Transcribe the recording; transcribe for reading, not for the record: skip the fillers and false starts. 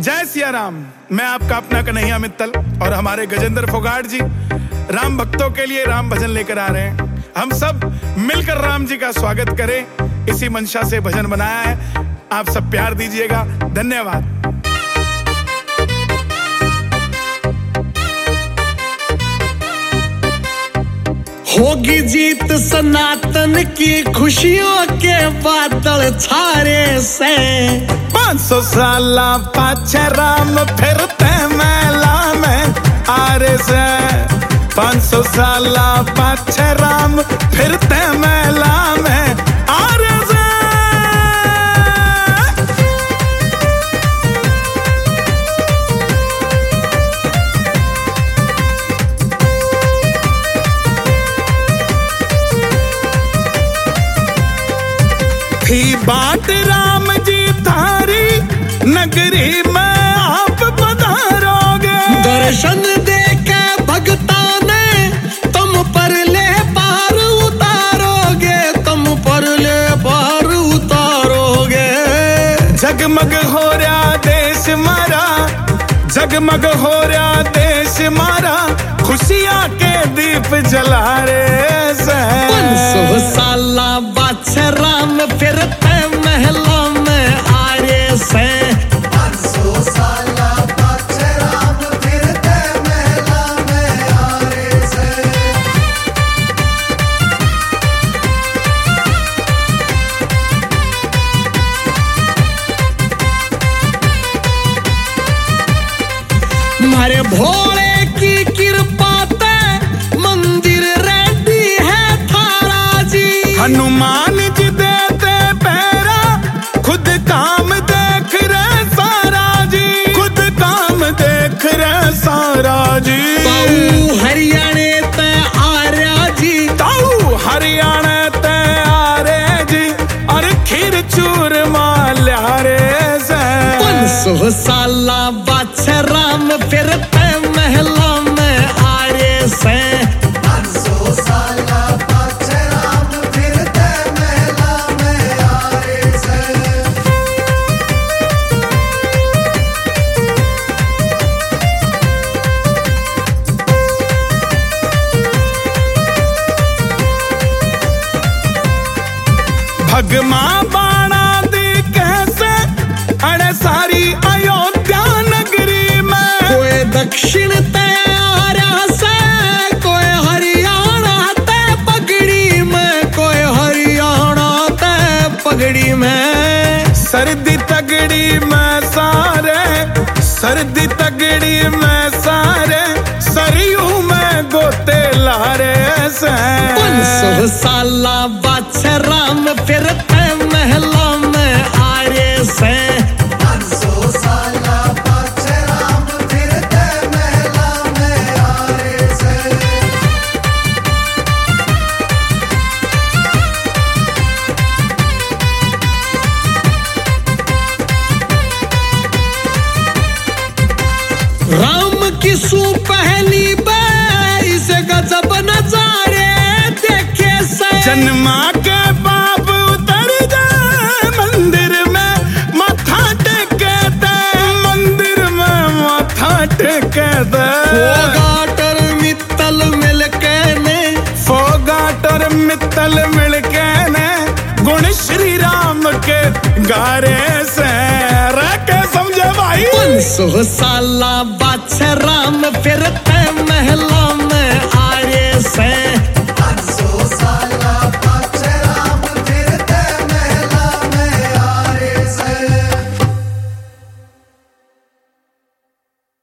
जय सिया राम। मैं आपका अपना कन्हैया मित्तल और हमारे गजेंद्र फोगाट जी राम भक्तों के लिए राम भजन लेकर आ रहे हैं। हम सब मिलकर राम जी का स्वागत करें, इसी मंशा से भजन बनाया है। आप सब प्यार दीजिएगा। धन्यवाद। होगी जीत सनातन की, खुशियों के बादल छारे से। 500 साल पाछे राम फिरते मेला में आरे से। 500 साल पाछे राम फिरते मेला में आरे से। थी बाट राम जी थारी, नगरी में आप पधारोगे। दर्शन देके भगता ने तुम पर ले पार उतारोगे, तुम पर ले पार उतारोगे। जगमग हो रहा देश मारा, जगमग हो रहा देश मारा, खुशियां के दीप जला रे से। 500 साल बादशाह राम फिरते महला में आरे से। 500 साल बादशाह राम फिरते महला में आरे से। मारे भोले की कृपा ते मंदिर रेडी है थारा जी। हनुमान जी देते पैरा, खुद काम देख रहे सारा जी, खुद काम देख रहे सारा जी। ताऊ हरियाणे ते आर्या जी, ताऊ हरियाणा ते आरे जी, और खीर चूरमा ल्यारे से। 500 साल बादशाह राम फिरते महला में आरे से। 500 साल बादशाह राम फिरते महला में आरे से। भगमा बाणा दी कैसे अड़े सारी अयोध्या नगरी में। कोई दक्षिण ते आर्या से, कोई हरियाणा ते पगड़ी में, कोई हरियाणा ते पगड़ी में। सर्दी तगड़ी में सारे, सर्दी तगड़ी में सारे, सरयू में गोते लारे से। 500 साल बादशाह राम फिरते महला में आरे से। 500 साल बादशाह राम फिरते महला में आरे से। राम की सू पहली बार इसे गजब नजारे देखे से। जन्मा के पाप उतर जाए, मंदिर में माथा टेके दे, मंदिर में माथा टेके दे। फोगाट और मित्तल मिलके ने, फोगाट और मित्तल मिलके ने, गुण श्री राम के गारे से। रह के समझे भाई। 500 साल बादशाह राम फिरते